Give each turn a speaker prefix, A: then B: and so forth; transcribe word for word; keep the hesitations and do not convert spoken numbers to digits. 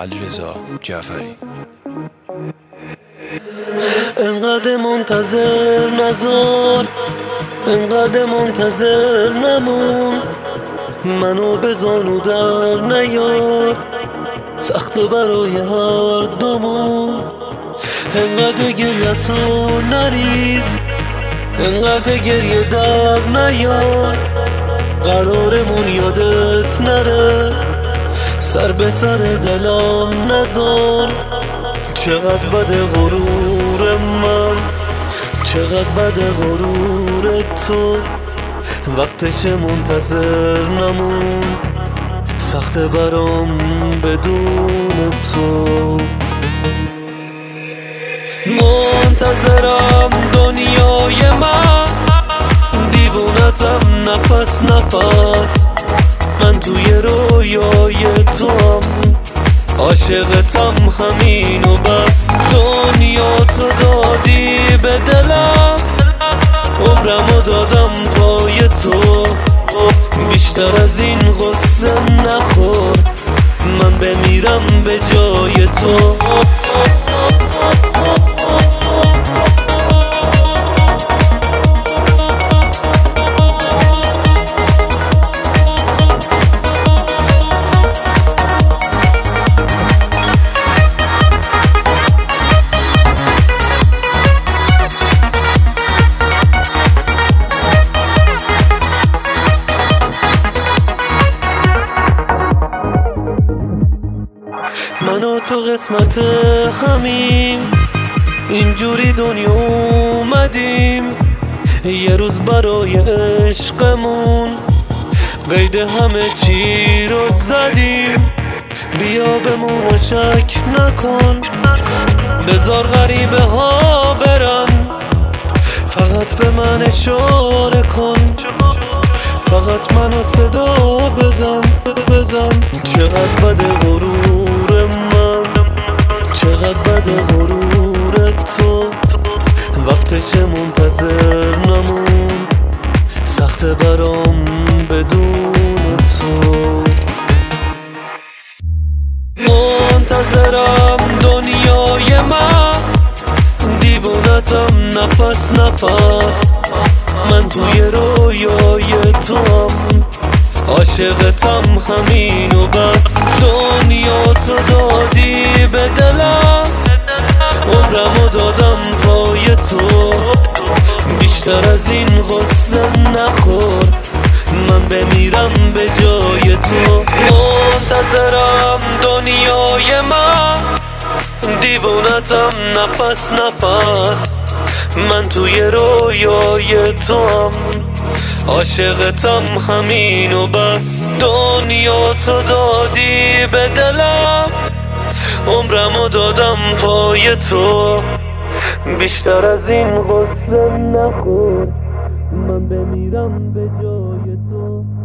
A: علیرضا جعفری.
B: انقدر منتظر نزار، انقدر منتظر نمون، منو به زانو در نیار، سخت برای هر دومون. انقدر گریتو نریز، انقدر گریه در نیار، قرارمون یادت نره، سر به سر دلم نزار. چقدر بده غرور من، چقدر بده غرور تو، وقتش منتظر نمون، سخت برام بدون تو. منتظرم دنیای من، دیوونتم نفس نفس، من توی رویای توام، عاشقتم همین و بس. دنیا تو دادی به دلم، عمرمو دادم پای تو، بیشتر از این غصه نخور، من بمیرم به جای تو. منو تو قسمت همیم، اینجوری دنیا اومدیم، یه روز برای عشقمون قید همه چی رو زدیم. بیا بمون و شک نکن، بذار غریبه ها برن، فقط به من اشاره کن، فقط منو صدا بزن بزن. چقدر بده غرور من، چقدر بده غرور تو، وقتش منتظر نمون، سخت برام بدون تو. منتظرم دنیای من، دیوونتم نفس نفس، من توی رویای توام، عاشقتم همین و بس. دنیا تو دادی به دلم، عمرمو دادم پای تو، بیشتر از این غصه نخور، من بمیرم به جای تو. منتظرم دنیای من، دیوونتم نفس نفس، من توی رویای توام، عاشقتم همین و بس. دنیا تو دادی به دلم، عمرمو دادم پای تو، بیشتر از این غصه نخور، من بمیرم به جای تو.